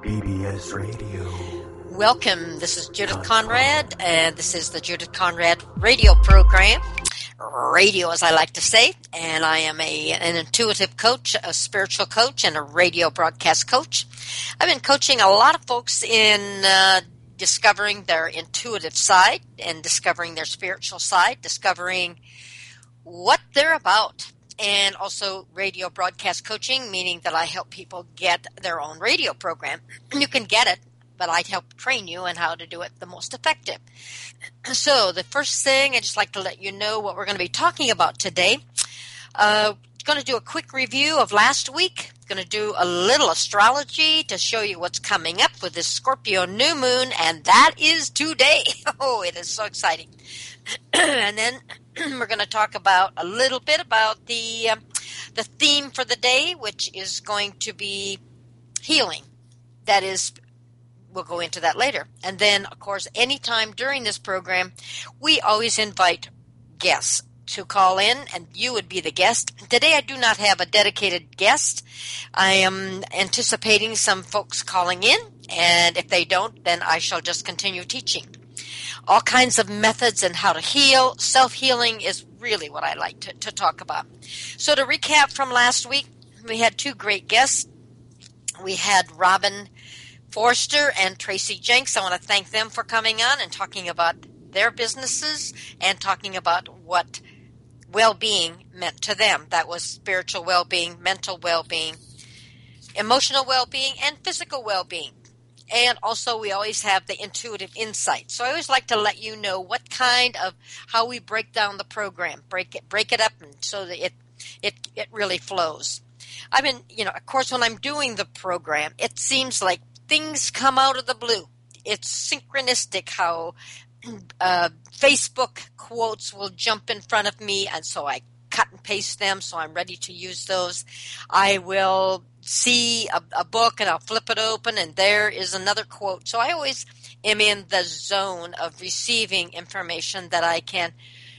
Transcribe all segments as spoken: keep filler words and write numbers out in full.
B B S Radio. Welcome. This is Judith Conrad, and this is the Judith Conrad radio program. Radio, as I like to say, and I am a an intuitive coach, a spiritual coach, and a radio broadcast coach. I've been coaching a lot of folks in uh, discovering their intuitive side and discovering their spiritual side, discovering what they're about. And also radio broadcast coaching, meaning that I help people get their own radio program. You can get it, but I help train you on how to do it the most effective. So the first thing, I'd just like to let you know what we're going to be talking about today. Uh, going to do a quick review of last week. Going to do a little astrology to show you what's coming up with this Scorpio new moon, and that is today. Oh, it is so exciting. And then we're going to talk about a little bit about the um, the theme for the day, which is going to be healing. That is, we'll go into that later. And then, of course, anytime during this program, we always invite guests to call in, and you would be the guest. Today I do not have a dedicated guest. I am anticipating some folks calling in, and if they don't, then I shall just continue teaching. All kinds of methods and how to heal. Self-healing is really what I like to, to talk about. So to recap from last week, we had two great guests. We had Robin Forster and Tracy Jenks. I want to thank them for coming on and talking about their businesses and talking about what well-being meant to them. That was spiritual well-being, mental well-being, emotional well-being, and physical well-being. And also we always have the intuitive insight. So I always like to let you know what kind of, how we break down the program, break it, break it up and so that it, it, it really flows. I mean, you know, of course, when I'm doing the program, it seems like things come out of the blue. It's synchronistic how uh, Facebook quotes will jump in front of me, and so I cut and paste them, so I'm ready to use those. I will see a, a book, and I'll flip it open, and there is another quote. So I always am in the zone of receiving information that I can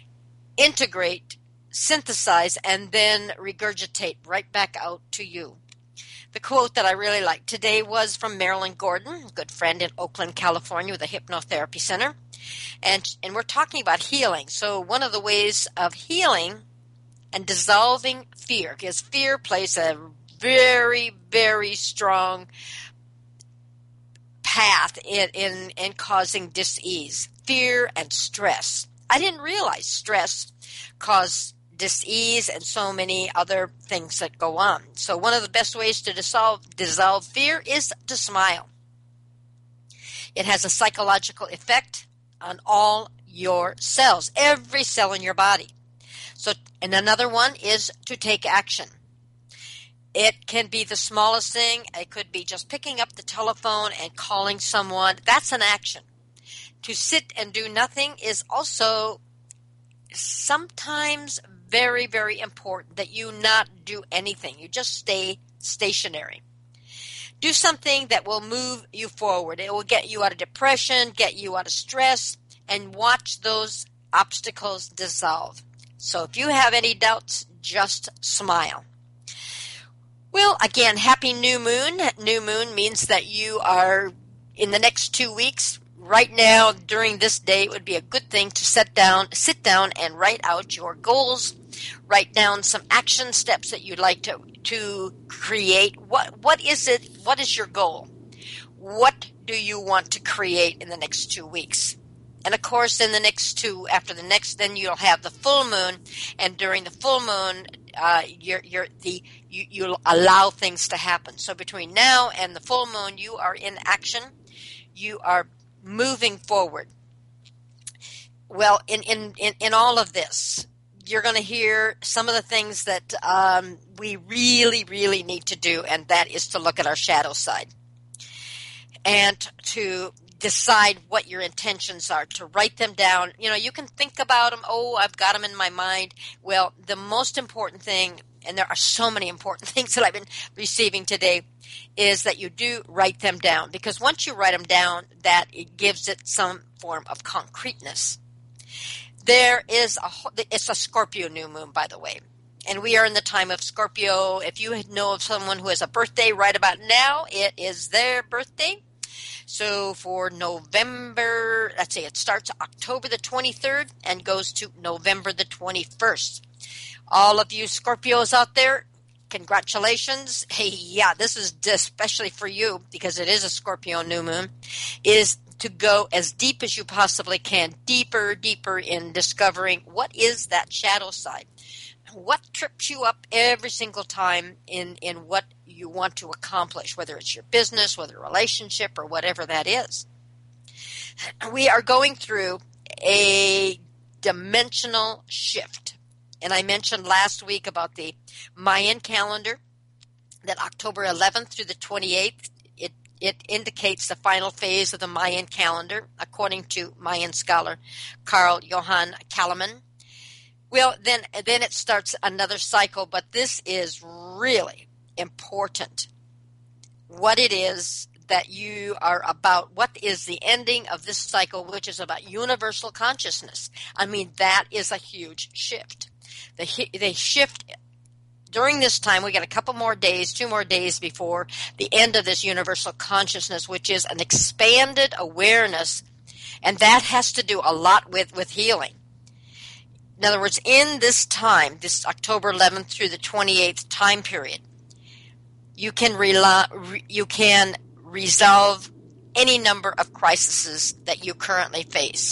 integrate, synthesize, and then regurgitate right back out to you. The quote that I really liked today was from Marilyn Gordon, a good friend in Oakland, California, with a hypnotherapy center. And, and we're talking about healing. So one of the ways of healing and dissolving fear, because fear plays a very, very strong path in, in, in causing dis-ease, fear and stress. I didn't realize stress caused dis-ease and so many other things that go on. So one of the best ways to dissolve, dissolve fear is to smile. It has a psychological effect on all your cells, every cell in your body. So, and another one is to take action. It can be the smallest thing. It could be just picking up the telephone and calling someone. That's an action. To sit and do nothing is also sometimes very, very important, that you not do anything. You just stay stationary. Do something that will move you forward. It will get you out of depression, get you out of stress, and watch those obstacles dissolve. So if you have any doubts, just smile. Well, again, happy new moon. New moon means that you are in the next two weeks. Right now, during this day, it would be a good thing to sit down, sit down and write out your goals. Write down some action steps that you'd like to, to create. What what is it? What is your goal? What do you want to create in the next two weeks? And of course, in the next two, after the next, then you'll have the full moon, and during the full moon, uh, you're, you're the you, you'll allow things to happen. So between now and the full moon, you are in action. You are moving forward. Well, in in in, in all of this, you're going to hear some of the things that um, we really, really need to do, and that is to look at our shadow side and to decide what your intentions are, to write them down. You know, you can think about them. Oh, I've got them in my mind. Well, the most important thing, and there are so many important things that I've been receiving today, is that you do write them down. Because once you write them down, that it gives it some form of concreteness. There is a, it's a Scorpio new moon, by the way. and we are in the time of Scorpio. If you know of someone who has a birthday right about now, it is their birthday. So for November, let's see, it starts October the twenty-third and goes to November the twenty-first. All of you Scorpios out there, congratulations. Hey, yeah, this is especially for you because it is a Scorpio new moon, is to go as deep as you possibly can, deeper, deeper in discovering what is that shadow side. What trips you up every single time in, in what you want to accomplish, whether it's your business, whether a relationship, or whatever that is. We are going through a dimensional shift. And I mentioned last week about the Mayan calendar, that October eleventh through the twenty-eighth, it, it indicates the final phase of the Mayan calendar, according to Mayan scholar Carl Johan Kalaman. Well, then then it starts another cycle, but this is really important. What it is that you are about, what is the ending of this cycle, which is about universal consciousness. I mean, that is a huge shift. The, the shift during this time, we got a couple more days, two more days before the end of this universal consciousness, which is an expanded awareness, and that has to do a lot with, with healing. In other words, in this time, this October eleventh through the twenty-eighth time period, you can rely, you can resolve any number of crises that you currently face.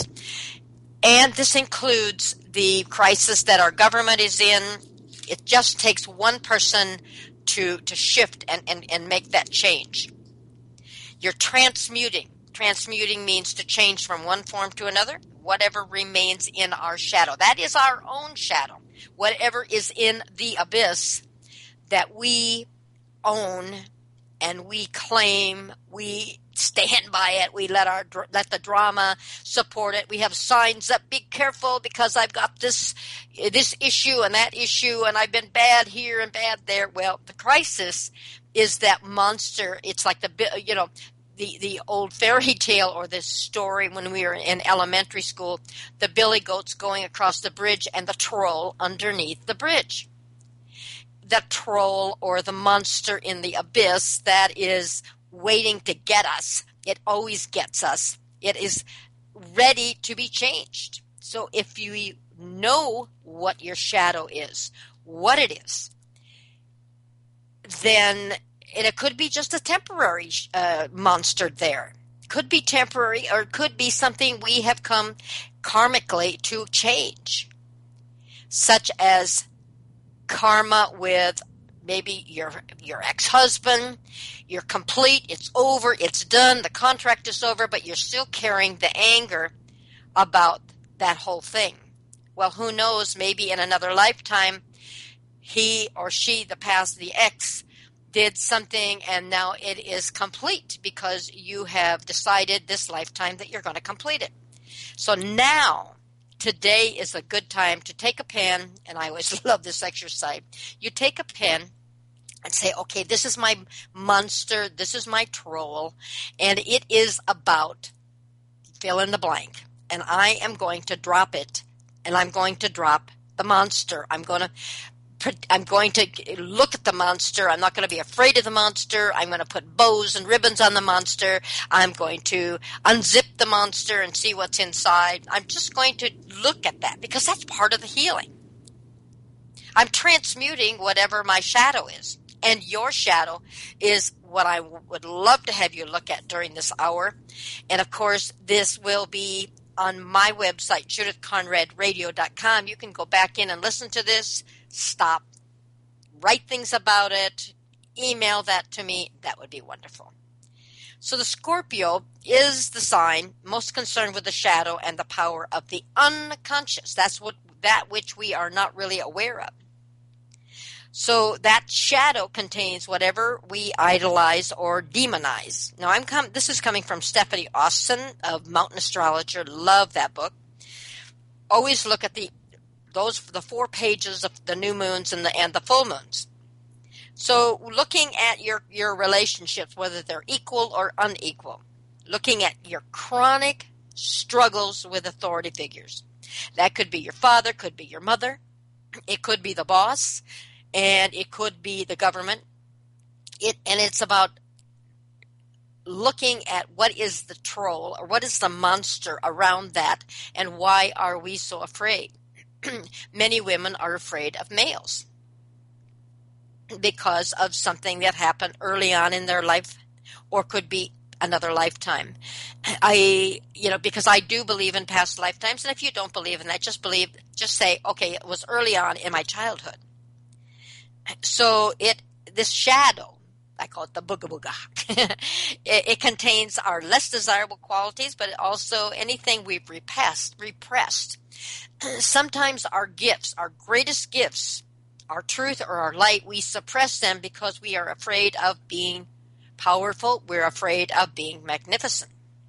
And this includes the crisis that our government is in. It just takes one person to, to shift and, and, and make that change. You're transmuting. Transmuting means to change from one form to another. Whatever remains in our shadow. That is our own shadow. Whatever is in the abyss that we own and we claim, we stand by it, we let our let the drama support it. We have signs up, be careful because I've got this this issue and that issue and I've been bad here and bad there. Well, the crisis is that monster. It's like the, you know, The, the old fairy tale or this story when we were in elementary school, the billy goats going across the bridge and the troll underneath the bridge. The troll or the monster in the abyss that is waiting to get us. It always gets us. It is ready to be changed. So if you know what your shadow is, what it is, then and it could be just a temporary uh, monster there. Could be temporary, or it could be something we have come karmically to change, such as karma with maybe your your ex-husband. You're complete, it's over, it's done, the contract is over, but you're still carrying the anger about that whole thing. Well, who knows, maybe in another lifetime, he or she, the past, the ex, did something and now it is complete because you have decided this lifetime that you're going to complete it. So now, today is a good time to take a pen, and I always love this exercise. You take a pen and say, okay, this is my monster, this is my troll, and it is about fill in the blank. And I am going to drop it, and I'm going to drop the monster. I'm going to I'm going to look at the monster. I'm not going to be afraid of the monster. I'm going to put bows and ribbons on the monster. I'm going to unzip the monster and see what's inside. I'm just going to look at that because that's part of the healing. I'm transmuting whatever my shadow is. And your shadow is what I would love to have you look at during this hour. And, of course, this will be on my website, judith conrad radio dot com. You can go back in and listen to this. Stop, write things about it, email that to me. That would be wonderful. So the Scorpio is the sign most concerned with the shadow and the power of the unconscious. That's what that which we are not really aware of. So that shadow contains whatever we idolize or demonize. Now, I'm com- this is coming from Stephanie Austin of Mountain Astrologer. Love that book. Always look at the those the four pages of the new moons and the and the full moons. So looking at your, your relationships, whether they're equal or unequal, looking at your chronic struggles with authority figures. That could be your father, could be your mother, It could be the boss, and it could be the government. It and it's about looking at what is the troll or what is the monster around that, and why are we so afraid? Many women are afraid of males because of something that happened early on in their life, or could be another lifetime. I, you know, because I do believe in past lifetimes, and if you don't believe in that, just believe, just say, okay, it was early on in my childhood. So it, this shadow, I call it the booga booga. it, it contains our less desirable qualities, but also anything we've repressed, repressed. Sometimes our gifts, our greatest gifts, our truth or our light, we suppress them because we are afraid of being powerful. We're afraid of being magnificent.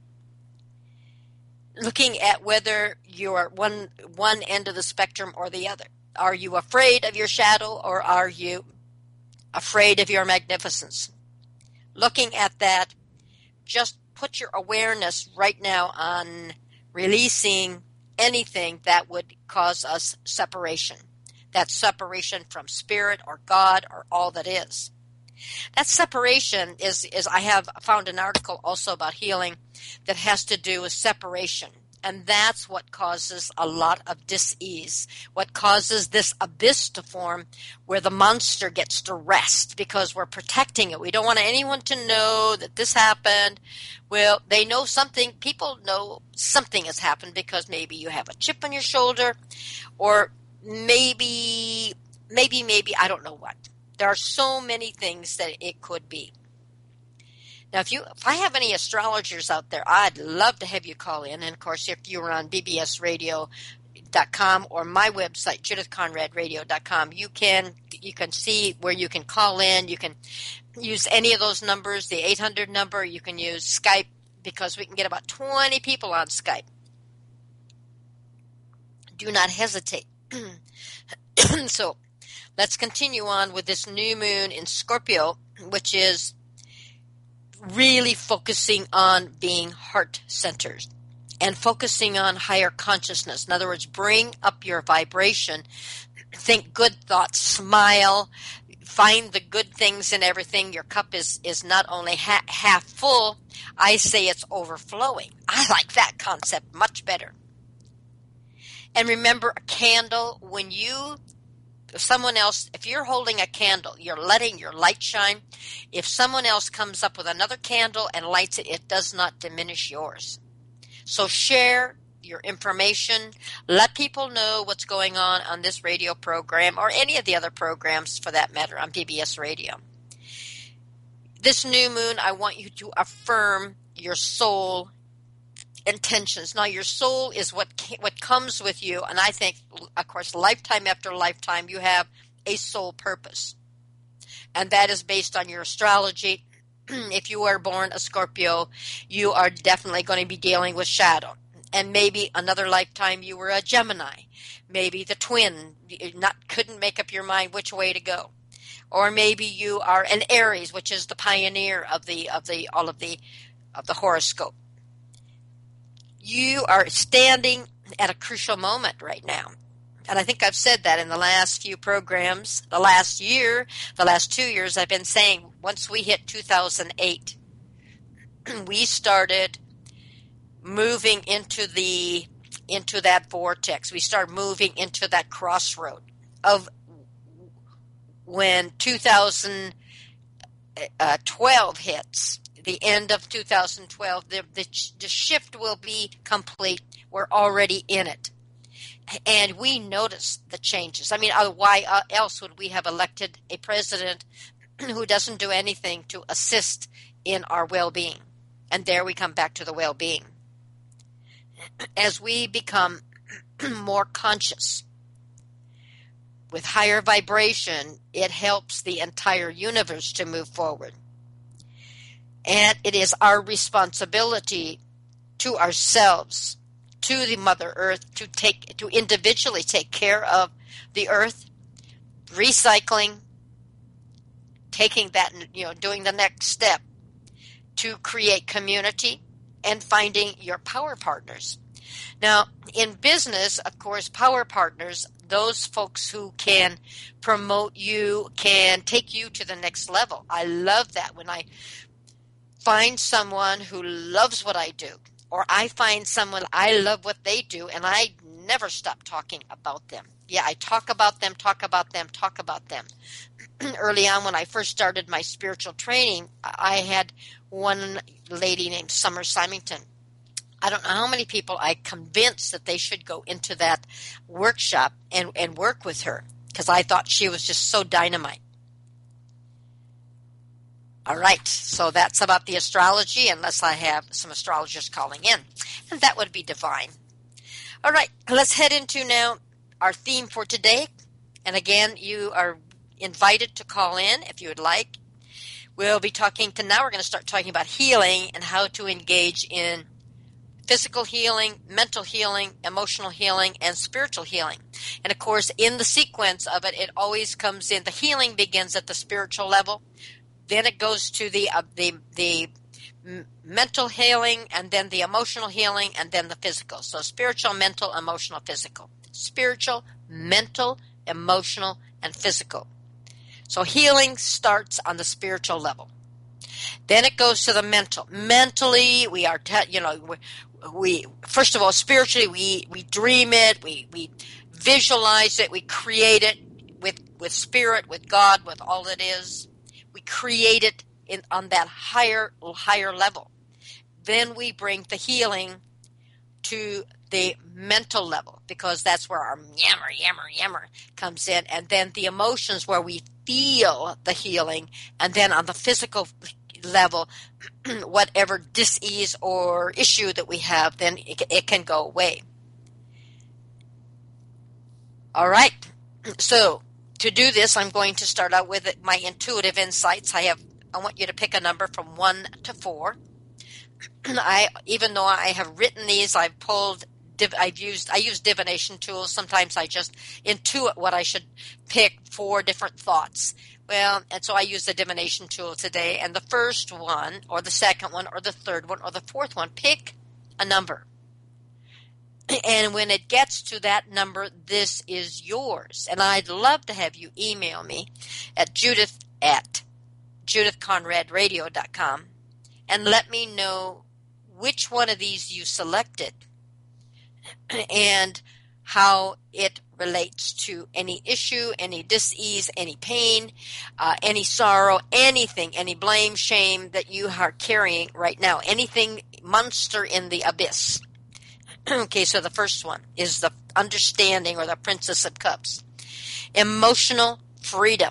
Looking at whether you're one one end of the spectrum or the other. Are you afraid of your shadow, or are you afraid of your magnificence? Looking at that, just put your awareness right now on releasing anything that would cause us separation. That separation from spirit or God or all that is. That separation is, is, I have found an article also about healing that has to do with separation. And that's what causes a lot of dis-ease, what causes this abyss to form where the monster gets to rest because we're protecting it. We don't want anyone to know that this happened. Well, they know something. People know something has happened because maybe you have a chip on your shoulder, or maybe, maybe, maybe, I don't know what. There are so many things that it could be. Now, if you, if I have any astrologers out there, I'd love to have you call in. And, of course, if you were on b b s radio dot com or my website, judith conrad radio dot com, you can you can see where you can call in. You can use any of those numbers, the eight hundred number. You can use Skype because we can get about twenty people on Skype. Do not hesitate. So let's continue on with this new moon in Scorpio, which is really focusing on being heart-centered and focusing on higher consciousness. In other words, bring up your vibration. Think good thoughts, smile, find the good things in everything. Your cup is, is not only ha- half full, I say it's overflowing. I like that concept much better. And remember, a candle, when you If someone else, if you're holding a candle, you're letting your light shine. If someone else comes up with another candle and lights it, it does not diminish yours. So share your information. Let people know what's going on on this radio program or any of the other programs for that matter on P B S Radio. This new moon, I want you to affirm your soul intentions. Now, your soul is what what comes with you, and I think, of course, lifetime after lifetime, you have a soul purpose, and that is based on your astrology. If you are born a Scorpio, you are definitely going to be dealing with shadow, and maybe another lifetime you were a Gemini, maybe the twin, you not couldn't make up your mind which way to go, or maybe you are an Aries, which is the pioneer of the of the all of the of the horoscope. You are standing at a crucial moment right now. And I think I've said that in the last few programs. The last year, the last two years, I've been saying once we hit two thousand eight, we started moving into the into that vortex. We started moving into that crossroad of when two thousand twelve hits. The end of two thousand twelve, the, the, the shift will be complete. We're already in it. And we notice the changes. I mean, why else would we have elected a president who doesn't do anything to assist in our well-being? And there we come back to the well-being. As we become more conscious with higher vibration, it helps the entire universe to move forward. And it is our responsibility to ourselves, to the Mother Earth, to take to individually take care of the Earth, recycling, taking that, you know, doing the next step to create community and finding your power partners. Now, in business, of course, power partners, those folks who can promote you, can take you to the next level. I love that when I find someone who loves what I do, or I find someone I love what they do, and I never stop talking about them. Yeah, I talk about them, talk about them, talk about them. Early on when I first started my spiritual training, I had one lady named Summer Symington. I don't know how many people I convinced that they should go into that workshop and, and work with her, because I thought she was just so dynamite. All right, so that's about the astrology, unless I have some astrologers calling in, and that would be divine. All right, let's head into now our theme for today. And again, you are invited to call in if you would like. We'll be talking to now, we're going to start talking about healing and how to engage in physical healing, mental healing, emotional healing, and spiritual healing. And of course, in the sequence of it, it always comes in, the healing begins at the spiritual level. Then it goes to the uh, the the mental healing, and then the emotional healing, and then the physical. So spiritual, mental, emotional, physical. Spiritual, mental, emotional, and physical. So healing starts on the spiritual level. Then it goes to the mental. Mentally, we are, te- you know, we, we first of all, spiritually, we, we dream it, we, we visualize it, we create it with, with spirit, with God, with all that is. We create it in, on that higher, higher level. Then we bring the healing to the mental level, because that's where our yammer, yammer, yammer comes in. And then the emotions, where we feel the healing. And then on the physical level, whatever dis-ease or issue that we have, then it, it can go away. All right. So to do this, I'm going to start out with my intuitive insights. I have, I want you to pick a number from one to four. I, even though I have written these, I've pulled, I've used, I use divination tools. Sometimes I just intuit what I should pick for different thoughts. Well, and so I use the divination tool today. And the first one, or the second one, or the third one, or the fourth one, pick a number. And when it gets to that number, this is yours. And I'd love to have you email me at Judith at judith conrad radio dot com and let me know which one of these you selected and how it relates to any issue, any dis-ease, any pain, uh, any sorrow, anything, any blame, shame that you are carrying right now, anything monster in the abyss. Okay, so the first one is the understanding, or the Princess of Cups. Emotional freedom.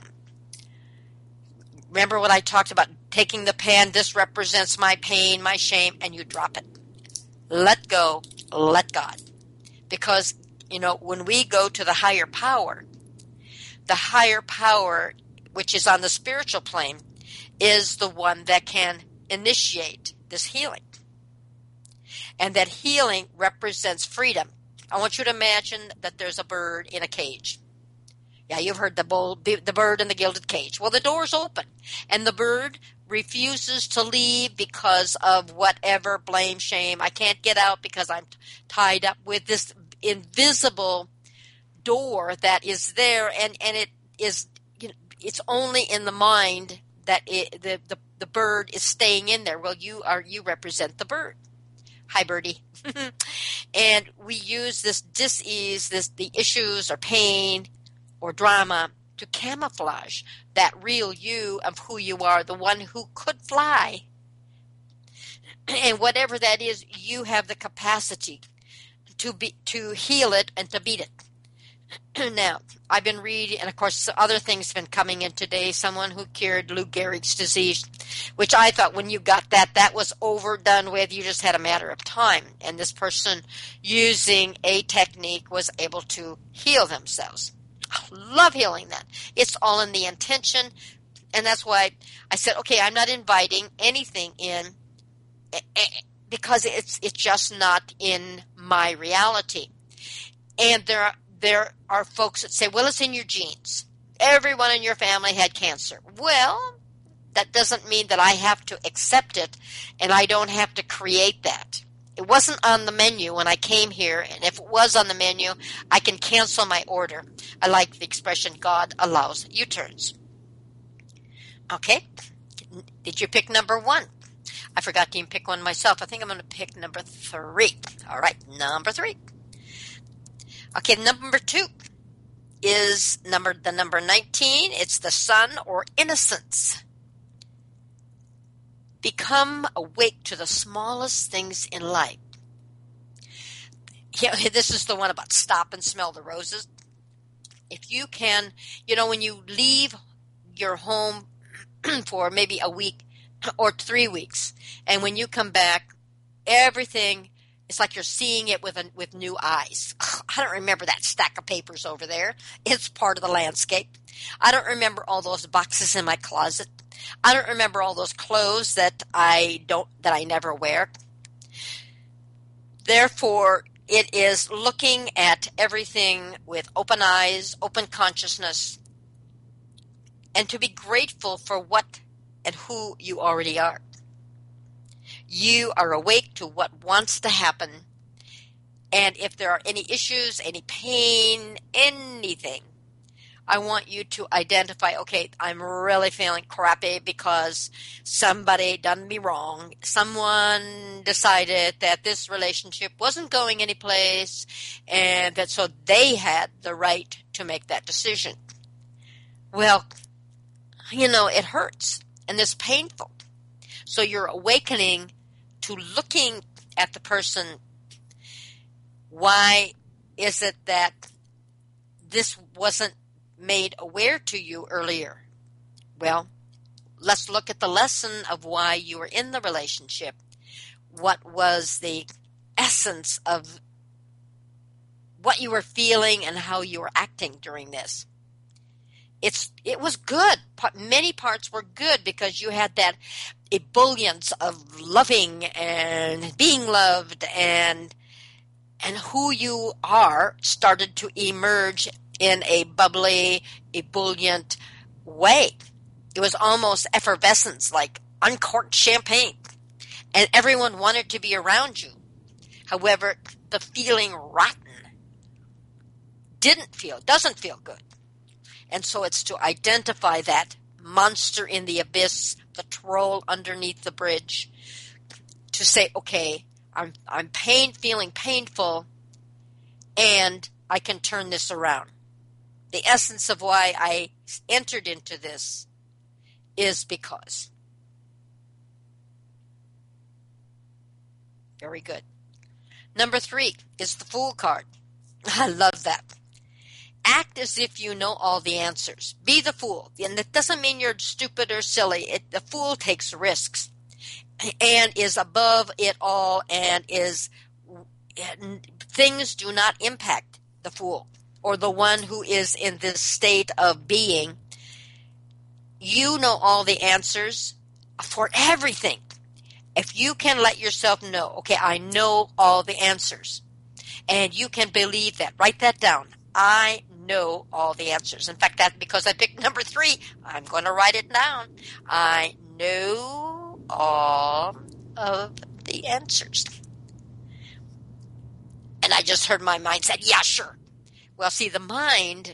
Remember what I talked about, taking the pen, this represents my pain, my shame, and you drop it. Let go, let God. Because, you know, when we go to the higher power, the higher power, which is on the spiritual plane, is the one that can initiate this healing. And that healing represents freedom. I want you to imagine that there's a bird in a cage. Yeah, you've heard the bull, the bird in the gilded cage. Well, the door's open, and the bird refuses to leave because of whatever blame, shame. I can't get out because I'm tied up with this invisible door that is there, and, and it is, you know, it's only in the mind that it, the, the the bird is staying in there. Well, you are you represent the bird. Hi, birdie. And we use this dis-ease, this the issues or pain or drama to camouflage that real you of who you are, the one who could fly. And whatever that is, you have the capacity to be to heal it and to beat it. Now, I've been reading, and of course other things have been coming in today, someone who cured Lou Gehrig's disease, which I thought when you got that, that was overdone with. You just had a matter of time. And this person, using a technique, was able to heal themselves. I love healing that. It's all in the intention. And that's why I said, okay, I'm not inviting anything in because it's it's just not in my reality. And there are There are folks that say, well, it's in your genes. Everyone in your family had cancer. Well, that doesn't mean that I have to accept it, and I don't have to create that. It wasn't on the menu when I came here, and if it was on the menu, I can cancel my order. I like the expression, God allows U-turns. Okay, did you pick number one? I forgot to even pick one myself. I think I'm going to pick number three. All right, number three. Okay, number two is number the number nineteen. It's the sun or innocence. Become awake to the smallest things in life. Yeah, this is the one about stop and smell the roses. If you can, you know, when you leave your home for maybe a week or three weeks, and when you come back, everything, it's like you're seeing it with a, with new eyes. I don't remember that stack of papers over there. It's part of the landscape. I don't remember all those boxes in my closet. I don't remember all those clothes that I don't, that I never wear. Therefore, it is looking at everything with open eyes, open consciousness, and to be grateful for what and who you already are. You are awake to what wants to happen, and if there are any issues, any pain, anything, I want you to identify, okay, I'm really feeling crappy because somebody done me wrong. Someone decided that this relationship wasn't going anyplace, and that so they had the right to make that decision. Well, you know, it hurts and it's painful. So you're awakening to looking at the person. Why is it that this wasn't made aware to you earlier? Well, let's look at the lesson of why you were in the relationship. What was the essence of what you were feeling and how you were acting during this? It's it was good. Many parts were good because you had that ebullience of loving and being loved, and and who you are started to emerge in a bubbly, ebullient way. It was almost effervescence, like uncorked champagne, and everyone wanted to be around you. However, the feeling rotten didn't feel, doesn't feel good. And so it's to identify that monster in the abyss, the troll underneath the bridge, to say, okay, I'm I'm pain, feeling painful, and I can turn this around. The essence of why I entered into this is because. Very good. Number three is the Fool card. I love that. Act as if you know all the answers. Be the fool. And that doesn't mean you're stupid or silly. It, the fool takes risks and is above it all, and is things do not impact the fool or the one who is in this state of being. You know all the answers for everything. If you can let yourself know, okay, I know all the answers, and you can believe that, write that down. I know all the answers. In fact, that because I picked number three, I'm going to write it down. I know all of the answers. And I just heard my mind said, yeah, sure. Well, see, the mind,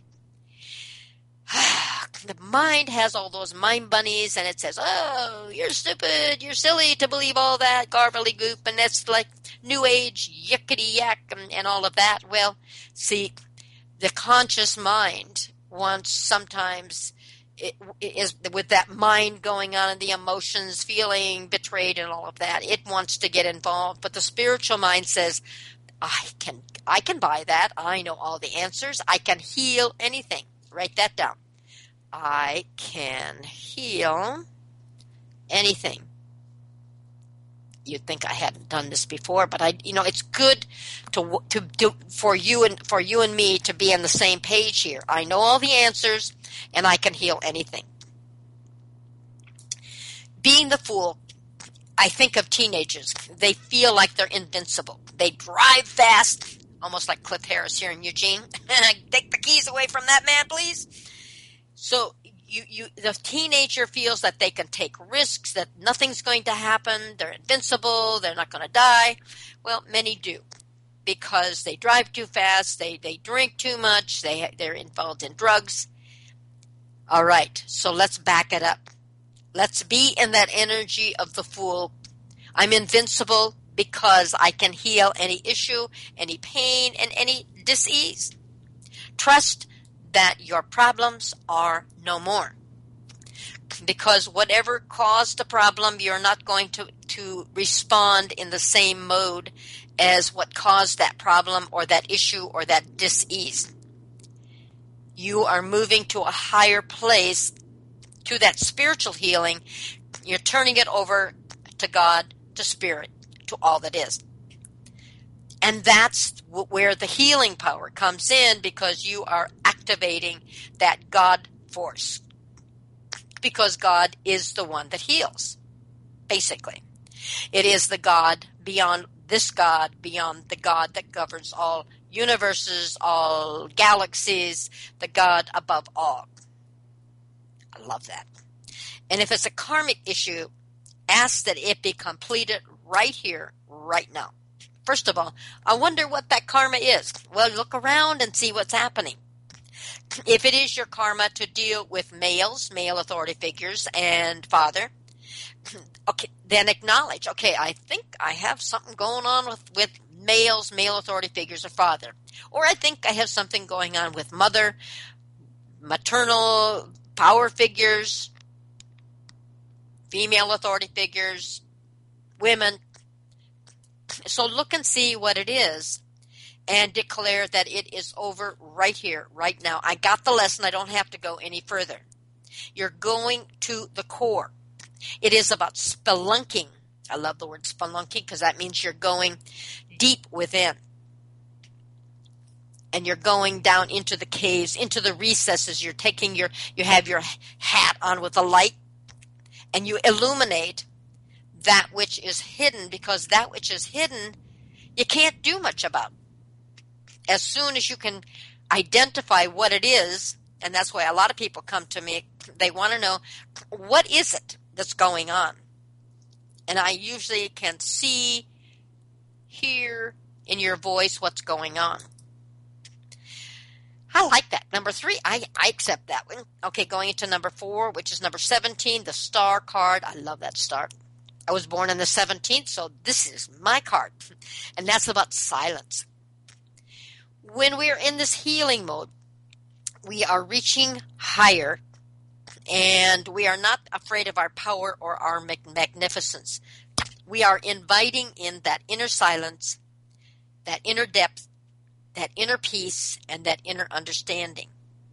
the mind has all those mind bunnies, and it says, oh, you're stupid, you're silly to believe all that gobbledygook, and that's like new age yickety yak and, and all of that. Well, see, the conscious mind wants sometimes, it, it is with that mind going on and the emotions, feeling betrayed and all of that, it wants to get involved. But the spiritual mind says, I can, I can buy that. I know all the answers. I can heal anything. Write that down. I can heal anything. You'd think I hadn't done this before, but I, you know, it's good to to do for you and for you and me to be on the same page here. I know all the answers, and I can heal anything. Being the fool, I think of teenagers. They feel like they're invincible. They drive fast, almost like Cliff Harris here in Eugene. Take the keys away from that man, please. So you, you, the teenager feels that they can take risks, that nothing's going to happen, they're invincible, they're not going to die. Well, many do, because they drive too fast, they, they drink too much, they, they're involved in drugs. All right, so let's back it up. Let's be in that energy of the Fool. I'm invincible because I can heal any issue, any pain, and any dis-ease. Trust that your problems are no more. Because whatever caused the problem, you're not going to, to respond in the same mode as what caused that problem or that issue or that dis-ease. You are moving to a higher place, to that spiritual healing. You're turning it over to God, to Spirit, to all that is. And that's where the healing power comes in, because you are activating that God force. Because God is the one that heals, basically. It is the God beyond this God, beyond the God that governs all universes, all galaxies, the God above all. I love that. And if it's a karmic issue, ask that it be completed right here, right now. First of all, I wonder what that karma is. Well, look around and see what's happening. If it is your karma to deal with males, male authority figures, and father, okay, then acknowledge, okay, I think I have something going on with, with males, male authority figures, or father. Or I think I have something going on with mother, maternal power figures, female authority figures, women. So look and see what it is and declare that it is over right here, right now. I got the lesson. I don't have to go any further. You're going to the core. It is about spelunking. I love the word spelunking because that means you're going deep within. And you're going down into the caves, into the recesses. You're taking your, you have your hat on with a light, and you illuminate that which is hidden, because that which is hidden you can't do much about. As soon as you can identify what it is, and that's why a lot of people come to me, they want to know, what is it that's going on? And I usually can see, hear in your voice what's going on. I like that. Number three, I, I accept that one. Okay, going into number four, which is number seventeen, the star card. I love that star. I was born on the seventeenth, so this is my card. And that's about silence. When we are in this healing mode, we are reaching higher, and we are not afraid of our power or our magnificence. We are inviting in that inner silence, that inner depth, that inner peace, and that inner understanding.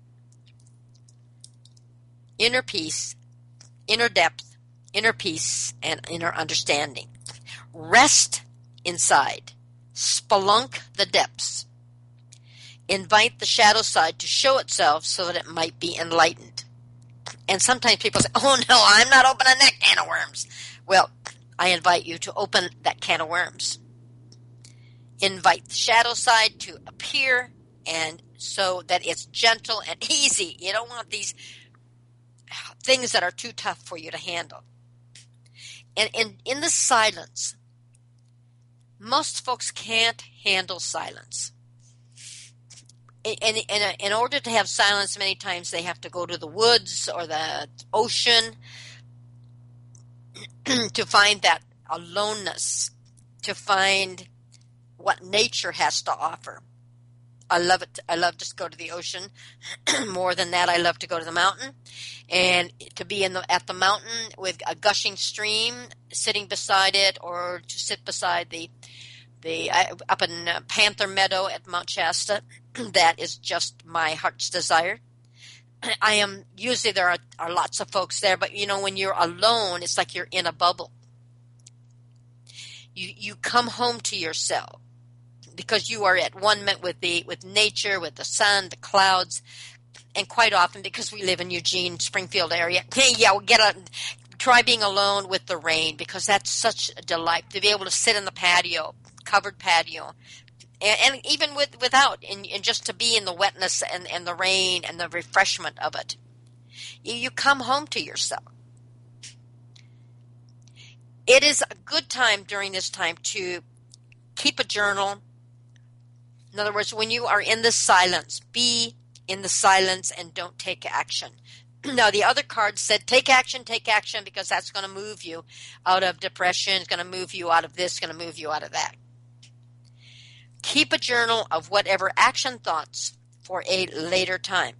Inner peace, inner depth, inner peace, and inner understanding. Rest inside. Spelunk the depths. Invite the shadow side to show itself so that it might be enlightened. And sometimes people say, oh no, I'm not opening that can of worms. Well, I invite you to open that can of worms. Invite the shadow side to appear, and so that it's gentle and easy. You don't want these things that are too tough for you to handle. And in, in the silence, most folks can't handle silence. And in, in order to have silence, many times they have to go to the woods or the ocean to find that aloneness, to find what nature has to offer. I love it. I love to go to the ocean. More than that, I love to go to the mountain, and to be in the at the mountain with a gushing stream, sitting beside it, or to sit beside the the uh, up in uh, Panther Meadow at Mount Shasta. That is just my heart's desire. I am usually there are, are lots of folks there, but you know, when you're alone, it's like you're in a bubble. You you come home to yourself, because you are at one with the with nature, with the sun, the clouds, and quite often, because we live in Eugene, Springfield area, hey, yeah, we'll get a try being alone with the rain, because that's such a delight to be able to sit in the patio, covered patio, and, and even with without, and, and just to be in the wetness and, and the rain and the refreshment of it. You, you come home to yourself. It is a good time during this time to keep a journal, In other words, when you are in the silence, be in the silence and don't take action. Now, the other card said, take action, take action, because that's going to move you out of depression, it's going to move you out of this, it's going to move you out of that. Keep a journal of whatever action thoughts for a later time.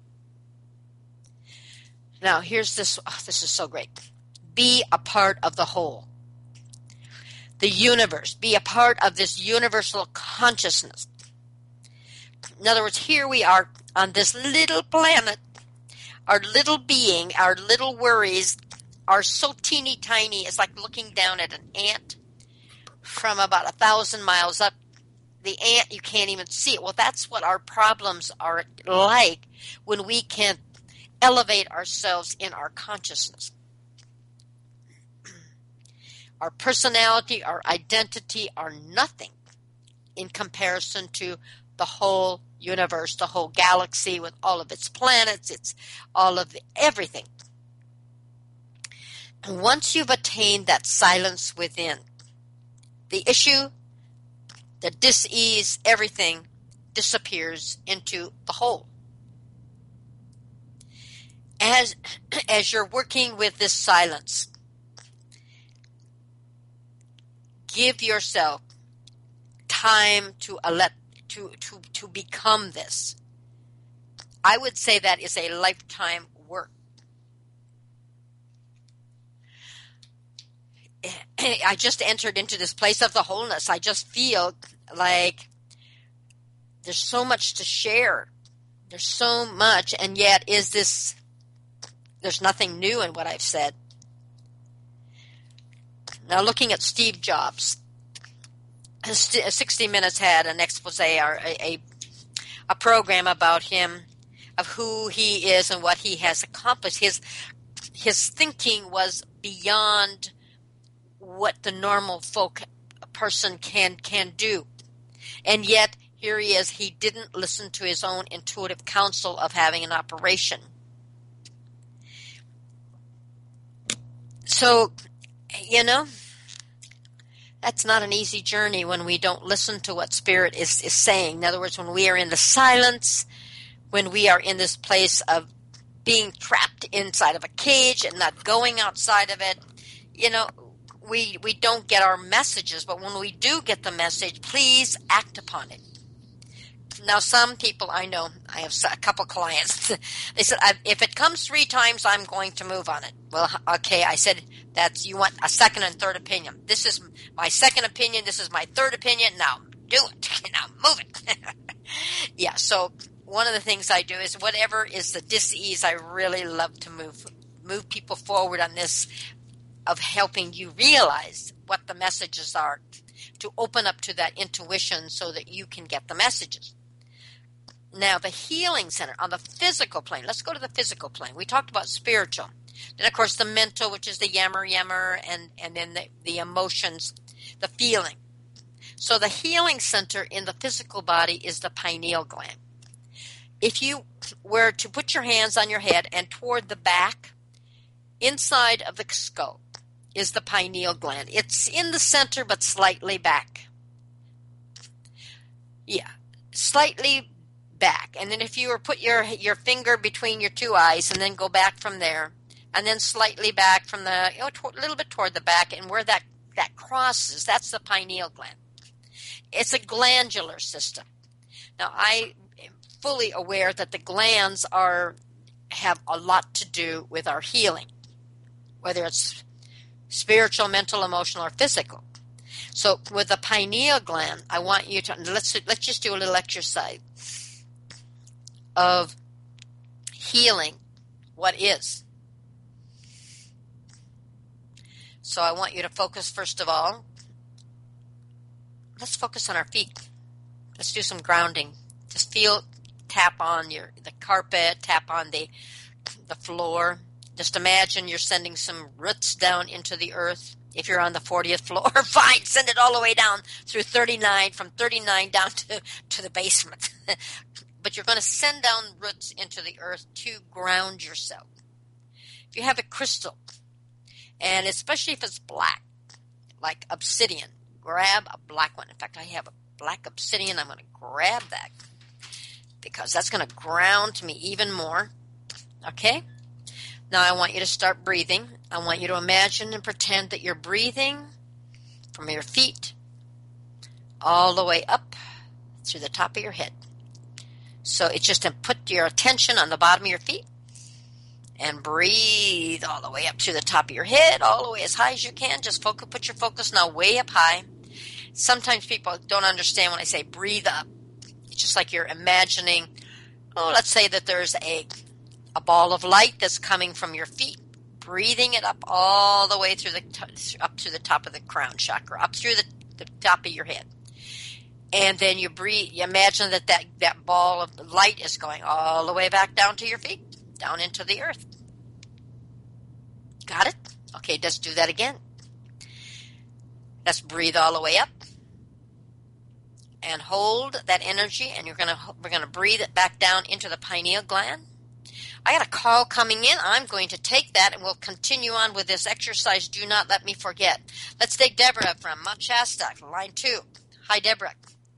Now, here's this. Oh, this is so great. Be a part of the whole. The universe. Be a part of this universal consciousness. In other words, here we are on this little planet. Our little being, our little worries are so teeny tiny. It's like looking down at an ant from about a thousand miles up. The ant, you can't even see it. Well, that's what our problems are like when we can't elevate ourselves in our consciousness. Our personality, our identity are nothing in comparison to the whole universe, the whole galaxy with all of its planets, its all of the, everything. And once you've attained that silence within, the issue, the dis-ease, everything disappears into the whole. As, as you're working with this silence, give yourself time to let to, to, to become this. I would say that is a lifetime work. I just entered into this place of the wholeness. I just feel like there's so much to share. There's so much, and yet is this, there's nothing new in what I've said. Now, looking at Steve Jobs, sixty minutes had an expose or a, a, a program about him, of who he is and what he has accomplished. His, his thinking was beyond what the normal folk person can can do. And yet, here he is, he didn't listen to his own intuitive counsel of having an operation. So, you know, that's not an easy journey when we don't listen to what Spirit is, is saying. In other words, when we are in the silence, when we are in this place of being trapped inside of a cage and not going outside of it, you know, we we don't get our messages. But when we do get the message, please act upon it. Now, some people I know, I have a couple clients, they said, if it comes three times, I'm going to move on it. Well, okay, I said, that's, you want a second and third opinion. This is my second opinion. This is my third opinion. Now, do it. Now, move it. Yeah, so one of the things I do is whatever is the dis-ease, I really love to move, move people forward on this of helping you realize what the messages are, to open up to that intuition so that you can get the messages. Now, the healing center on the physical plane. Let's go to the physical plane. We talked about spiritual. Then, of course, the mental, which is the yammer, yammer, and, and then the, the emotions, the feeling. So the healing center in the physical body is the pineal gland. If you were to put your hands on your head and toward the back, inside of the skull is the pineal gland. It's in the center but slightly back. Yeah, slightly back. And then if you were put your your finger between your two eyes and then go back from there, and then slightly back from the, you know, a little bit toward the back, and where that, that crosses, that's the pineal gland. It's a glandular system. Now, I am fully aware that the glands are have a lot to do with our healing, whether it's spiritual, mental, emotional, or physical. So with the pineal gland, I want you to, let's let's just do a little exercise of healing what is. So I want you to focus, first of all, let's focus on our feet. Let's do some grounding. Just feel, tap on your the carpet, tap on the the floor. Just imagine you're sending some roots down into the earth. If you're on the fortieth floor, fine, send it all the way down through thirty-nine, from thirty-nine down to, to the basement. But you're going to send down roots into the earth to ground yourself. If you have a crystal, and especially if it's black, like obsidian, grab a black one. In fact, I have a black obsidian. I'm going to grab that because that's going to ground me even more. Okay? Now I want you to start breathing. I want you to imagine and pretend that you're breathing from your feet all the way up through the top of your head. So it's just to put your attention on the bottom of your feet and breathe all the way up to the top of your head, all the way as high as you can. Just focus, put your focus now way up high. Sometimes people don't understand when I say breathe up. It's just like you're imagining, oh, let's say that there's a, a ball of light that's coming from your feet, breathing it up all the way through the up to the top of the crown chakra, up through the, the top of your head. And then you breathe, you imagine that, that that ball of light is going all the way back down to your feet, down into the earth. Got it? Okay, let's do that again. Let's breathe all the way up and hold that energy, and you're gonna we're gonna breathe it back down into the pineal gland. I got a call coming in. I'm going to take that, and we'll continue on with this exercise. Do not let me forget. Let's take Deborah from Mount Shasta, line two. Hi, Deborah.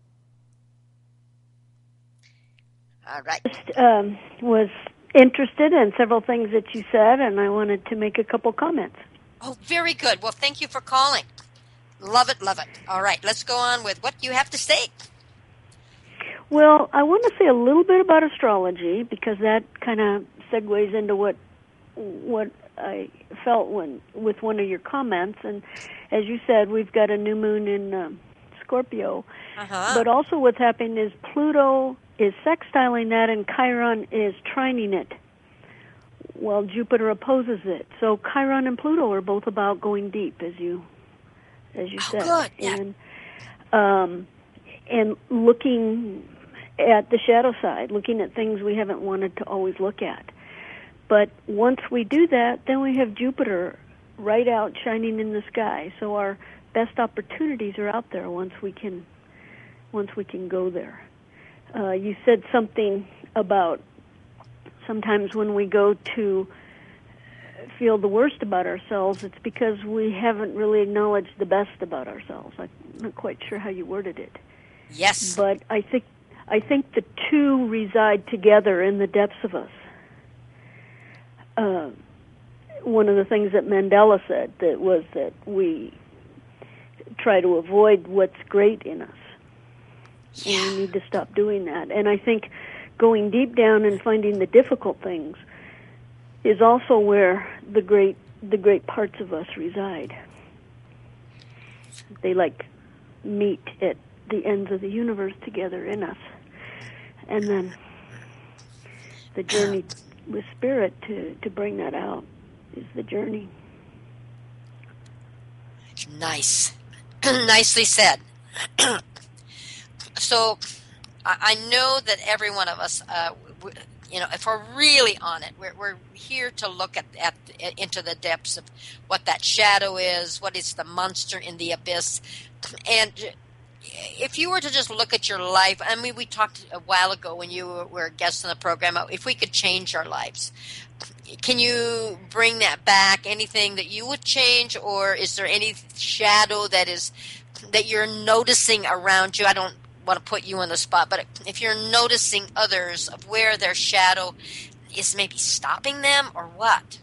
All right. Um, was interested in several things that you said, and I wanted to make a couple comments. Oh, very good. Well, thank you for calling. Love it, love it. All right, let's go on with what you have to say. Well, I want to say a little bit about astrology because that kind of segues into what what I felt when with one of your comments. And as you said, we've got a new moon in uh, Scorpio. Uh-huh. But also what's happening is Pluto is sextiling that and Chiron is trining it while Jupiter opposes it. So Chiron and Pluto are both about going deep, as you as you oh, said. Good. Yeah. And, um, and looking at the shadow side, looking at things we haven't wanted to always look at. But once we do that, then we have Jupiter right out shining in the sky. So our best opportunities are out there once we can once we can go there. Uh, you said something about sometimes when we go to feel the worst about ourselves, it's because we haven't really acknowledged the best about ourselves. I'm not quite sure how you worded it. Yes. But I think I think the two reside together in the depths of us. Uh, one of the things that Mandela said that was that we try to avoid what's great in us. Yeah. And we need to stop doing that. And I think going deep down and finding the difficult things is also where the great the great parts of us reside. They like meet at the ends of the universe together in us. And then the journey with spirit to, to bring that out is the journey. Nice. Nicely said. So I know that every one of us, uh, you know, if we're really on it, we're, we're here to look at, at into the depths of what that shadow is, what is the monster in the abyss. And if you were to just look at your life, I mean, we talked a while ago when you were a guest on the program, if we could change our lives. Can you bring that back? Anything that you would change, or is there any shadow that is that you're noticing around you? I don't want to put you on the spot, but if you're noticing others of where their shadow is maybe stopping them or what?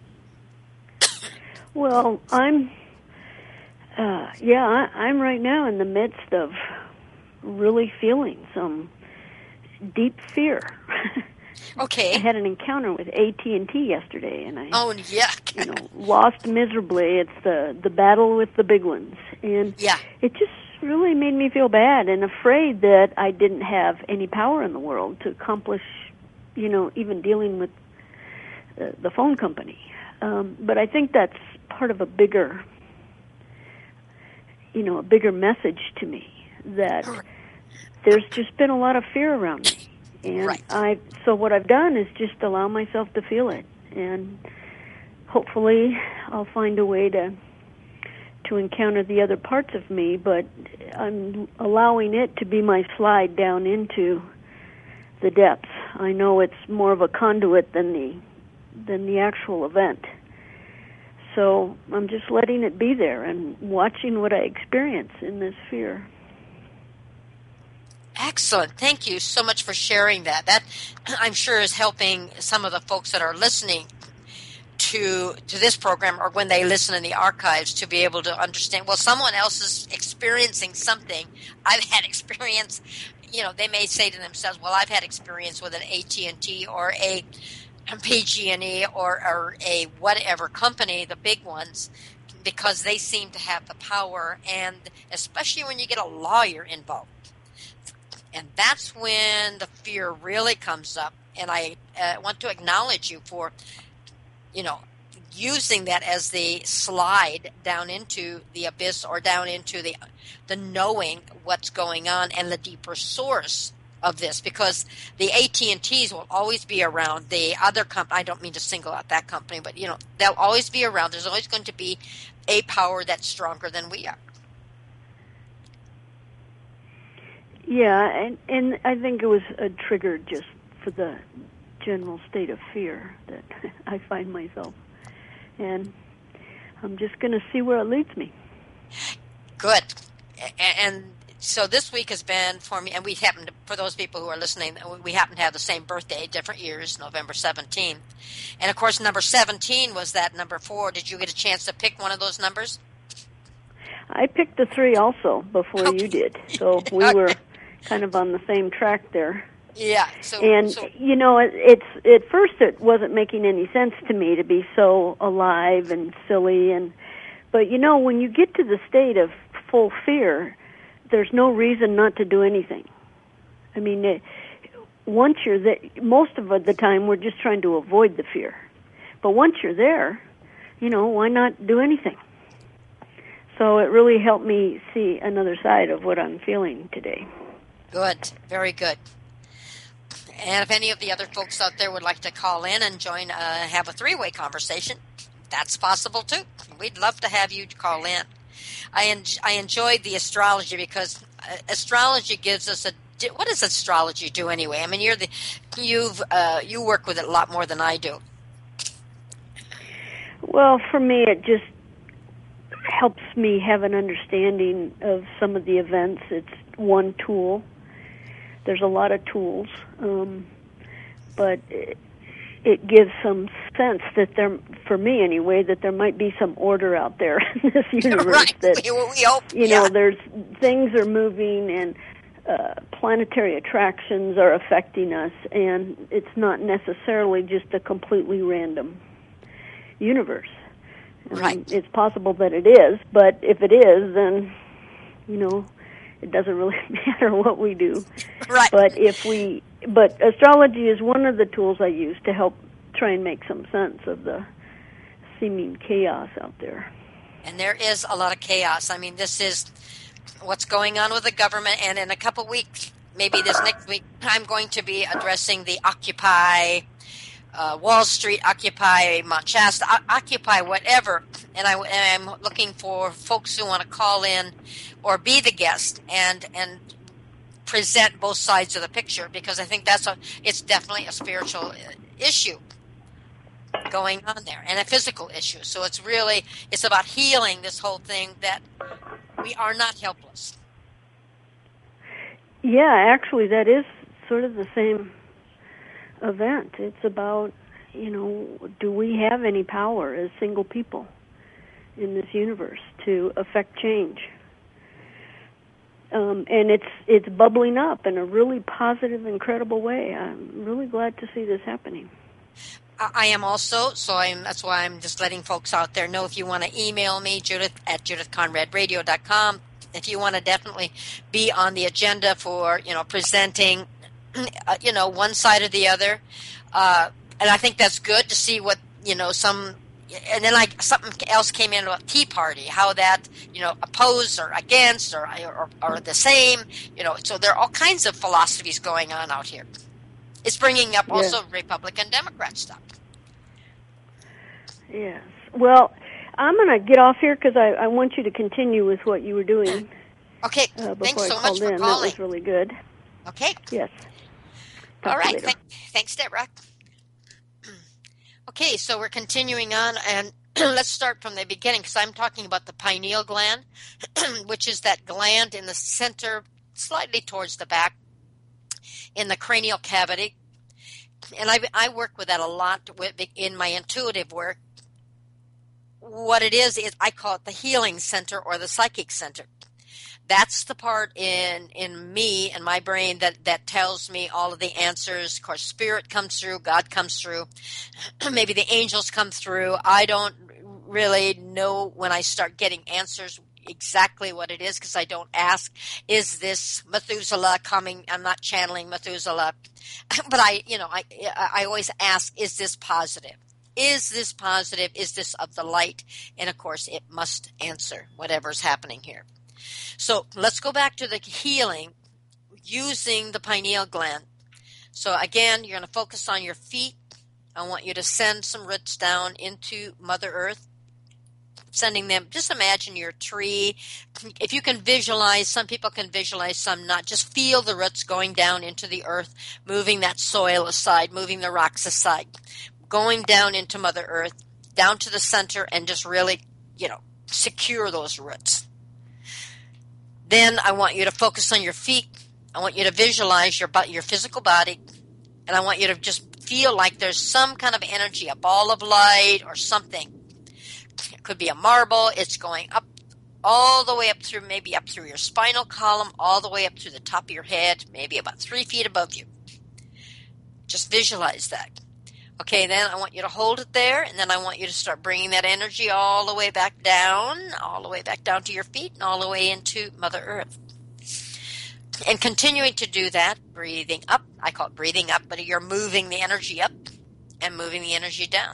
Well, I'm, uh, yeah, I, I'm right now in the midst of really feeling some deep fear. Okay. I had an encounter with A T and T yesterday, and I, oh yeah, you know, lost miserably. It's the the battle with the big ones, and yeah, it just really made me feel bad and afraid that I didn't have any power in the world to accomplish, you know, even dealing with the, the phone company. Um, but I think that's part of a bigger, you know, a bigger message to me that there's just been a lot of fear around me. And right. I, so what I've done is just allow myself to feel it, and hopefully I'll find a way to to encounter the other parts of me, but I'm allowing it to be my slide down into the depths. I know it's more of a conduit than the than the actual event. So I'm just letting it be there and watching what I experience in this fear. Excellent. Thank you so much for sharing that. That, I'm sure, is helping some of the folks that are listening to to this program, or when they listen in the archives, to be able to understand, well, someone else is experiencing something. I've had experience, you know, they may say to themselves, well, I've had experience with an A T and T or a P G and E or, or a whatever company, the big ones, because they seem to have the power, and especially when you get a lawyer involved. And that's when the fear really comes up. And I uh, want to acknowledge you for, you know, using that as the slide down into the abyss, or down into the the knowing what's going on and the deeper source of this, because the A T and Ts will always be around. The other company, I don't mean to single out that company, but, you know, they'll always be around. There's always going to be a power that's stronger than we are. Yeah, and, and I think it was a trigger just for the general state of fear that I find myself. And I'm just going to see where it leads me. Good. And so this week has been for me, and we happen to, for those people who are listening, we happen to have the same birthday, different years, November seventeenth. And, of course, number seventeen was that number four. Did you get a chance to pick one of those numbers? I picked the three also before okay. you did. So we okay. were kind of on the same track there. Yeah. So, and, so, you know, it, it's at first it wasn't making any sense to me to be so alive and silly. and But, you know, when you get to the state of full fear, there's no reason not to do anything. I mean, it, once you're there, most of the time we're just trying to avoid the fear. But once you're there, you know, why not do anything? So it really helped me see another side of what I'm feeling today. Good. Very good. And if any of the other folks out there would like to call in and join, uh, have a three-way conversation, that's possible too. We'd love to have you call in. I en- I enjoyed the astrology because uh, astrology gives us a. What does astrology do anyway? I mean, you're the you've uh, you work with it a lot more than I do. Well, for me, it just helps me have an understanding of some of the events. It's one tool. There's a lot of tools, um, but it, it gives some sense that there, for me anyway, that there might be some order out there in this universe. Right. That we, we hope, you yeah. know, there's things are moving and uh, planetary attractions are affecting us, and it's not necessarily just a completely random universe. Right. Um, it's possible that it is, but if it is, then you know, it doesn't really matter what we do. Right. But if we, but astrology is one of the tools I use to help try and make some sense of the seeming chaos out there. And there is a lot of chaos. I mean, this is what's going on with the government, and in a couple weeks, maybe this next week, I'm going to be addressing the Occupy uh, Wall Street, Occupy Mount Shasta, Occupy whatever. And, I, and I'm looking for folks who want to call in or be the guest and and present both sides of the picture, because I think that's a it's definitely a spiritual issue going on there and a physical issue. So it's really it's about healing this whole thing, that we are not helpless. Yeah, actually, that is sort of the same event. It's about, you know, do we have any power as single people in this universe to affect change? Um, and it's it's bubbling up in a really positive, incredible way. I'm really glad to see this happening. I am also, so I'm, that's why I'm just letting folks out there know, if you want to email me, Judith at judith conrad radio dot com. If you want to definitely be on the agenda for, you know, presenting, you know, one side or the other. Uh, and I think that's good to see what, you know, some, and then like something else came in about Tea Party, how that, you know, opposed or against or, or, or the same, you know, so there are all kinds of philosophies going on out here. It's bringing up also yeah. Republican Democrat stuff. Yes. Well, I'm going to get off here because I, I want you to continue with what you were doing. Okay. Uh, Thanks so I much for in. calling. That was really good. Okay. Yes. Talk all right. Th- thanks, Deborah. Okay, so we're continuing on, and let's start from the beginning, because I'm talking about the pineal gland, which is that gland in the center, slightly towards the back, in the cranial cavity. And I, I work with that a lot with, in my intuitive work. What it is, is I call it the healing center or the psychic center. That's the part in in me and my brain that, that tells me all of the answers. Of course, spirit comes through, God comes through, maybe the angels come through. I don't really know when I start getting answers exactly what it is because I don't ask, is this Methuselah coming? I'm not channeling Methuselah. But I, you know, I, I always ask, is this positive? Is this positive? Is this of the light? And of course, it must answer whatever's happening here. So let's go back to the healing using the pineal gland. So again, you're going to focus on your feet. I want you to send some roots down into Mother Earth, sending them. Just imagine your tree. If you can visualize, some people can visualize, some not. Just feel the roots going down into the earth, moving that soil aside, moving the rocks aside, going down into Mother Earth, down to the center, and just really, you know, secure those roots. Then I want you to focus on your feet. I want you to visualize your your physical body, and I want you to just feel like there's some kind of energy, a ball of light or something. It could be a marble. It's going up all the way up through, maybe up through your spinal column, all the way up to the top of your head, maybe about three feet above you. Just visualize that. Okay, then I want you to hold it there, and then I want you to start bringing that energy all the way back down, all the way back down to your feet, and all the way into Mother Earth. And continuing to do that, breathing up. I call it breathing up, but you're moving the energy up and moving the energy down.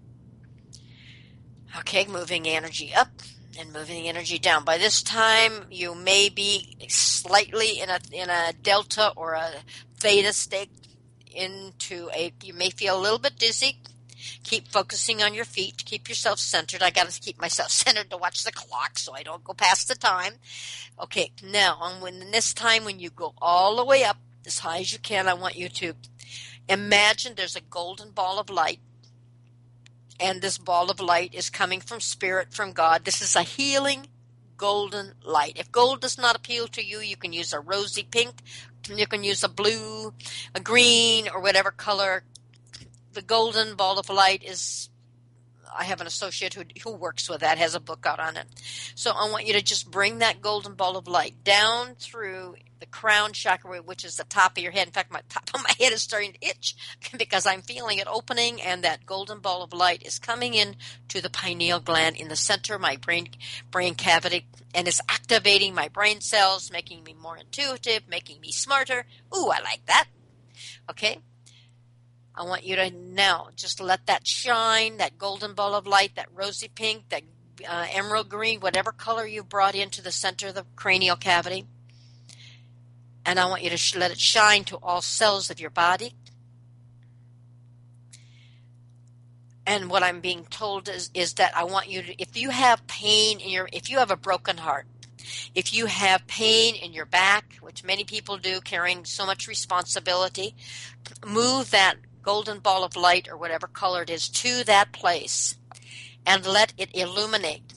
Okay, moving the energy up and moving the energy down. By this time, you may be slightly in a in a delta or a theta state. Into a, you may feel a little bit dizzy. Keep focusing on your feet. Keep yourself centered. I got to keep myself centered to watch the clock so I don't go past the time. Okay, now on when this time when you go all the way up as high as you can, I want you to imagine there's a golden ball of light, and this ball of light is coming from Spirit, from God. This is a healing golden light. If gold does not appeal to you, you can use a rosy pink. You can use a blue, a green, or whatever color. The golden ball of light is, I have an associate who who works with that, has a book out on it. So I want you to just bring that golden ball of light down through the crown chakra, which is the top of your head. In fact, my top of my head is starting to itch because I'm feeling it opening, and that golden ball of light is coming in to the pineal gland in the center of my brain brain cavity, and it's activating my brain cells, making me more intuitive, making me smarter. Ooh, I like that. Okay. I want you to now just let that shine, that golden ball of light, that rosy pink, that uh, emerald green, whatever color you brought into the center of the cranial cavity. And I want you to sh- let it shine to all cells of your body. And what I'm being told is, is that I want you to, if you have pain in your, if you have a broken heart, if you have pain in your back, which many people do, carrying so much responsibility, move that golden ball of light or whatever color it is to that place and let it illuminate.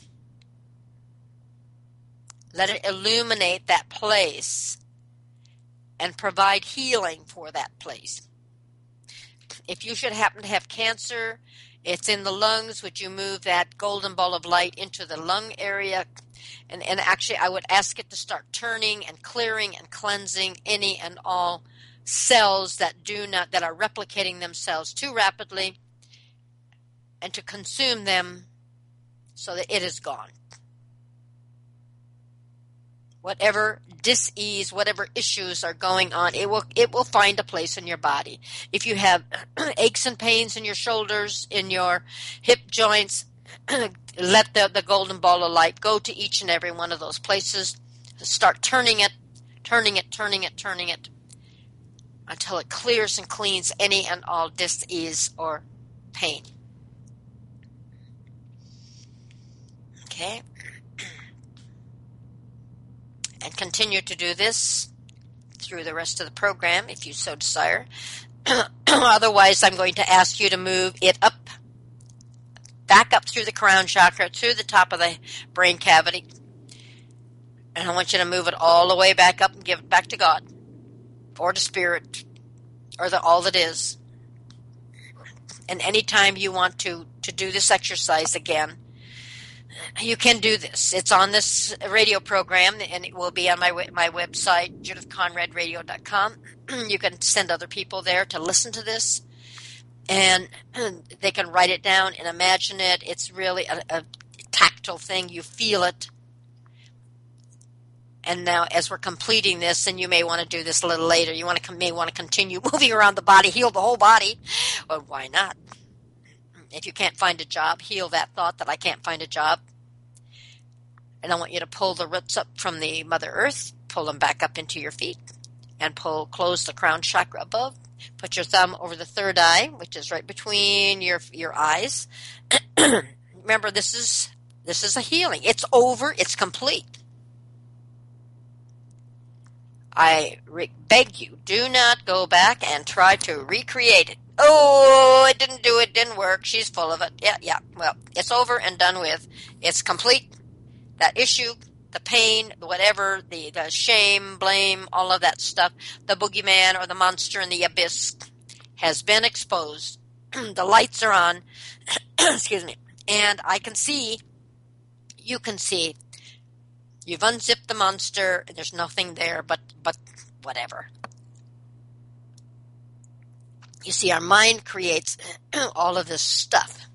Let it illuminate that place and provide healing for that place. If you should happen to have cancer, it's in the lungs, would you move that golden ball of light into the lung area? And, and actually, I would ask it to start turning and clearing and cleansing any and all cells that do not, that are replicating themselves too rapidly, and to consume them so that it is gone. Whatever dis-ease, whatever issues are going on, it will it will find a place in your body. If you have aches and pains in your shoulders, in your hip joints, let the, the golden ball of light go to each and every one of those places. Start turning it, turning it, turning it, turning it, until it clears and cleans any and all dis-ease or pain. Okay? And continue to do this through the rest of the program if you so desire. Otherwise, I'm going to ask you to move it up, back up through the crown chakra, through the top of the brain cavity. And I want you to move it all the way back up and give it back to God. or the spirit or the all that is. And anytime you want to, to do this exercise again, you can do this. It's on this radio program, and it will be on my my website, judith conrad radio dot com. You can send other people there to listen to this, and they can write it down and imagine it. It's really a, a tactile thing. You feel it. And now, as we're completing this, and you may want to do this a little later, you want to may want to continue moving around the body, heal the whole body. Well, why not? If you can't find a job, heal that thought that I can't find a job. And I want you to pull the roots up from the Mother Earth, pull them back up into your feet, and pull close the crown chakra above. Put your thumb over the third eye, which is right between your your eyes. Remember, this is this is a healing. It's over. It's complete. I re- beg you, do not go back and try to recreate it. Oh, it didn't do it, didn't work. She's full of it. Yeah, yeah. Well, it's over and done with. It's complete. That issue, the pain, whatever, the, the shame, blame, all of that stuff, the boogeyman or the monster in the abyss has been exposed. The lights are on. Excuse me. And I can see, you can see, you've unzipped the monster, and there's nothing there but, but whatever. You see, our mind creates all of this stuff.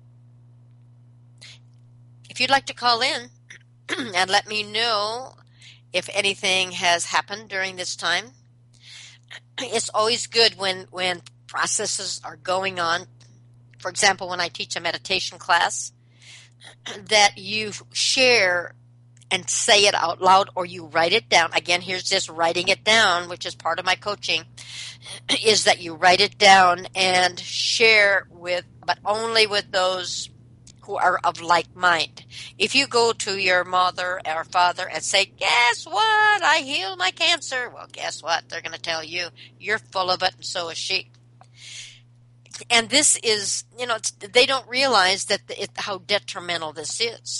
If you'd like to call in and let me know if anything has happened during this time, it's always good when, when processes are going on. For example, when I teach a meditation class, that you share and say it out loud, or you write it down. Again, here's this writing it down, which is part of my coaching, is that you write it down and share with, but only with those who are of like mind. If you go to your mother or father and say, guess what? I healed my cancer. Well, guess what? They're going to tell you, you're full of it, and so is she. And this is, you know, it's, they don't realize that it, how detrimental this is.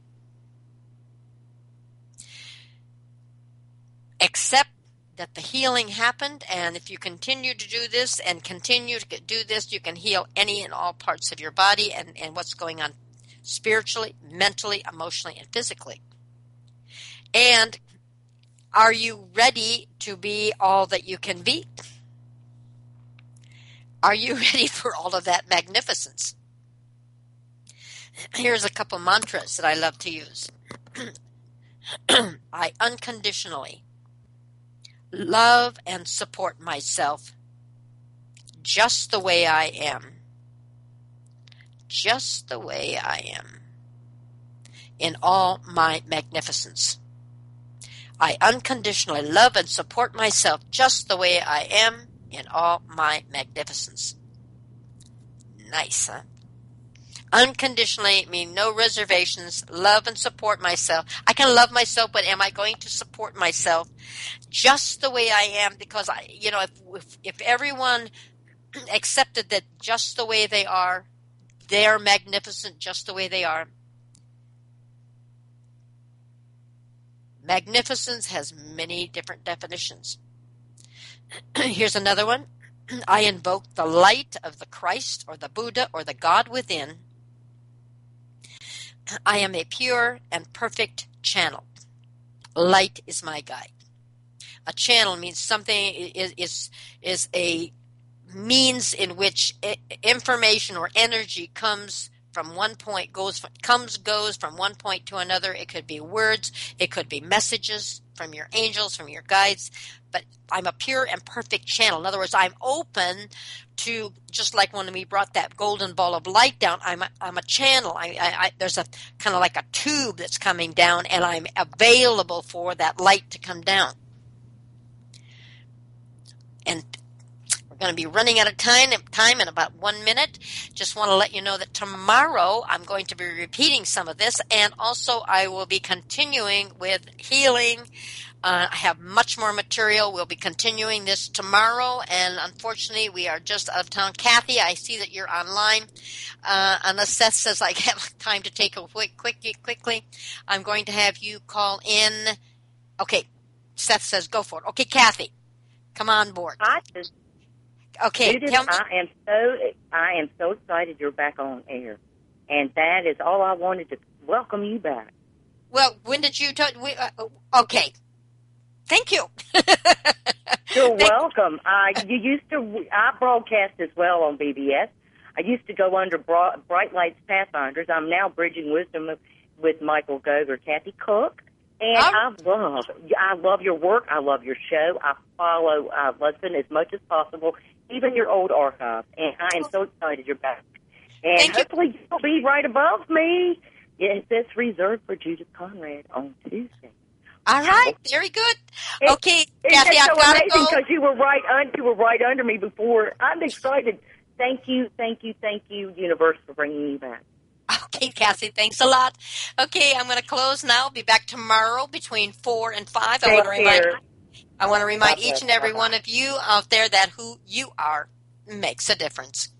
Accept that the healing happened, and if you continue to do this and continue to do this, you can heal any and all parts of your body and, and what's going on spiritually, mentally, emotionally, and physically. And are you ready to be all that you can be? Are you ready for all of that magnificence? Here's a couple mantras that I love to use. I unconditionally love and support myself just the way I am. Just the way I am. In all my magnificence. I unconditionally love and support myself just the way I am in all my magnificence. Nice, huh? Unconditionally mean no reservations, love and support myself. I can love myself, but am I going to support myself just the way I am? Because, I, you know, if, if if everyone accepted that just the way they are, they're magnificent just the way they are. Magnificence has many different definitions. Here's another one. I invoke the light of the Christ or the Buddha or the God within. I am a pure and perfect channel. Light is my guide. A channel means something is is, is a means in which information or energy comes from one point, goes from, comes, goes from one point to another. It could be words. It could be messages from your angels, from your guides. But I'm a pure and perfect channel. In other words, I'm open to, just like when we brought that golden ball of light down, I'm a, I'm a channel. I, I, I, there's a kind of like a tube that's coming down, and I'm available for that light to come down. And we're going to be running out of time, time in about one minute. Just want to let you know that tomorrow I'm going to be repeating some of this, and also I will be continuing with healing. Uh, I have much more material. We'll be continuing this tomorrow, and unfortunately, we are just out of town. Kathy, I see that you're online. Uh, unless Seth says I have time to take a quick, quick, quickly, I'm going to have you call in. Okay, Seth says go for it. Okay, Kathy, come on board. I just, okay, Judith, tell me. I am so I am so excited you're back on air, and that is all I wanted to welcome you back. Well, when did you? T- we, uh, okay, thank you. You're Thank- welcome. I you used to I broadcast as well on B B S. I used to go under Bra- Bright Lights Pathfinders. I'm now Bridging Wisdom with Michael Gove or Kathy Cook. And I love, I love your work. I love your show. I follow, I listen as much as possible, even your old archives. And I am so excited you're back. And Thank you. hopefully you'll be right above me. Yes, it's reserved for Judith Conrad on Tuesday. All right, very good. It- Okay, It's Kathy, just I've so got to amazing go. because you were right un- you were right under me before. I'm excited. Thank you, thank you, thank you, Universe, for bringing me back. Okay, Cassie, thanks a lot. Okay, I'm going to close now. Be back tomorrow between four and five. I Take want to remind care. I want to remind God each bless. and every Bye-bye. one of you out there that who you are makes a difference.